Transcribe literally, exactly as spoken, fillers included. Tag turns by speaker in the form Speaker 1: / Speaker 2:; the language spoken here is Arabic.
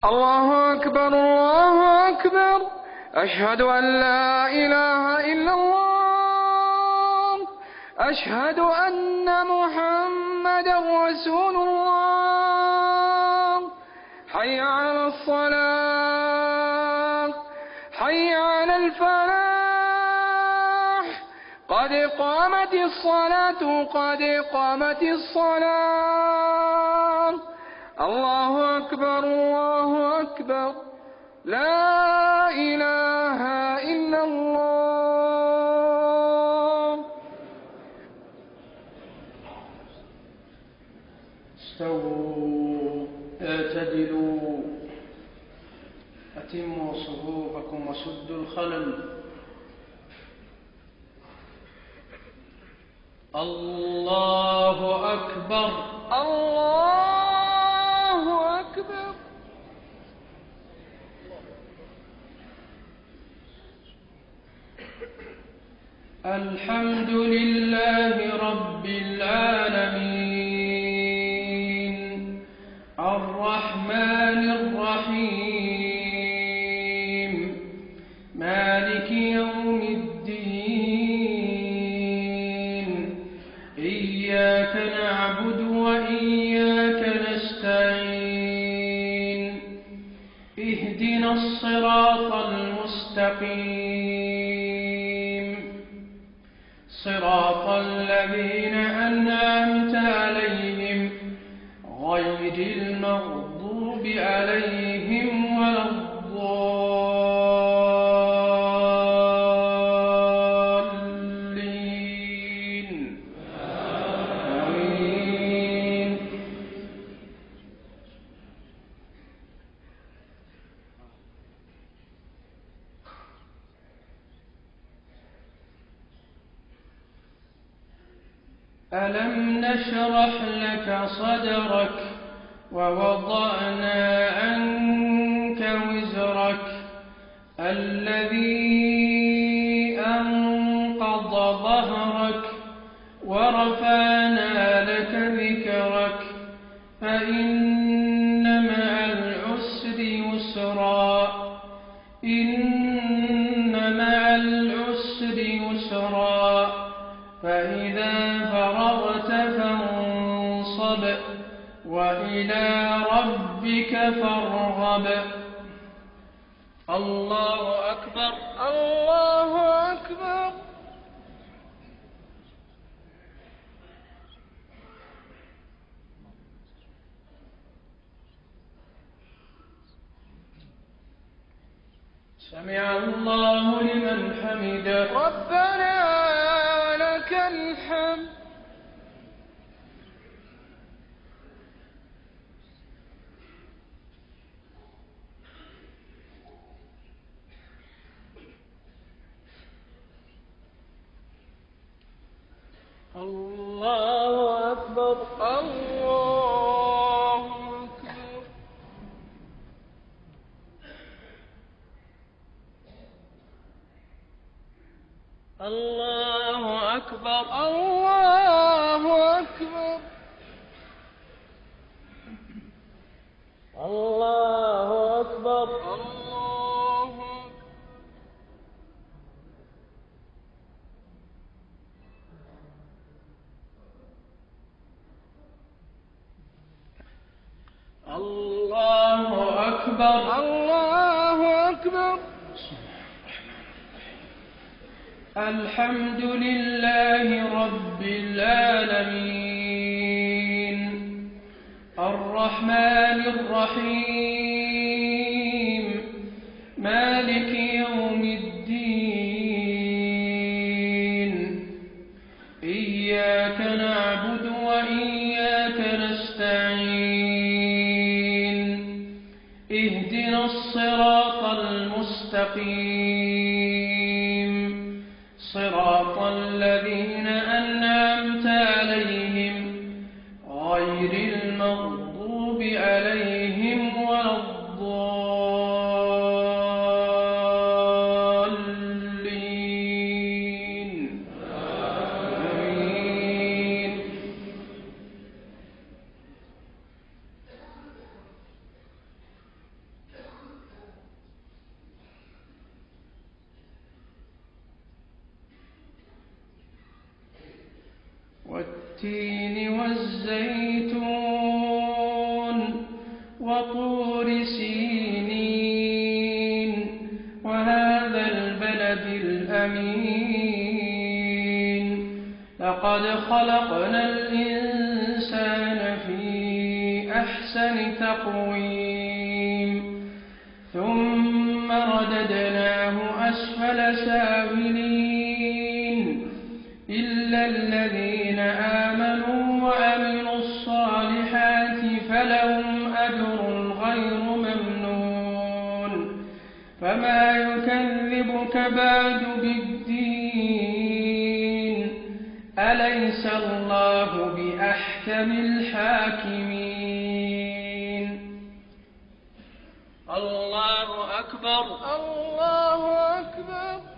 Speaker 1: الله أكبر الله أكبر أشهد أن لا إله إلا الله أشهد أن محمدا رسول الله حي على الصلاة حي على الفلاح قد قامت الصلاة قد قامت الصلاة الله أكبر الله أكبر لا إله إلا الله.
Speaker 2: استووا اعتدلوا أتموا صفوفكم وسدوا الخلل. الله أكبر
Speaker 1: الله أكبر.
Speaker 2: الحمد لله رب العالمين الرحمن الرحيم مالك يوم الدين إياك نعبد وإياك نستعين اهدنا الصراط المستقيم صراط الذين أنعمت عليهم غير المغضوب عليهم ولا الضالين آمين. ألم نشرح لك صدرك ووضعنا عنك وزرك الذي أنقض ظهرك ورفعنا لك ذكرك فإن مع العسر يسرا إن مع العسر يسرا فإذا فرغت فانصب وإلى ربك فارغب. الله أكبر
Speaker 1: الله أكبر.
Speaker 2: سمع الله لمن حمده
Speaker 1: ربنا لك الحمد.
Speaker 2: الله أكبر
Speaker 1: الله أكبر.
Speaker 2: الله أكبر
Speaker 1: الله أكبر.
Speaker 2: الله أكبر
Speaker 1: الله
Speaker 2: الله أكبر
Speaker 1: الله أكبر.
Speaker 2: الحمد لله رب العالمين الرحمن الرحيم مالك يوم الدين إياك نعبد وإياك نستعين اهدنا الصراط المستقيم صراط الذين أنعمت عليهم غير المغضوب عليهم ولا الضالين آمين. والتين والزيتون وطور سينين وهذا البلد الأمين لقد خلقنا الإنسان في أحسن تقويم ثم رددناه أسفل سافلين إلا الذين آمنوا وعملوا الصالحات فلهم أجر غير ممنون فما يكذبك بعد بالدين أليس الله بأحكم الحاكمين الله أكبر
Speaker 1: الله أكبر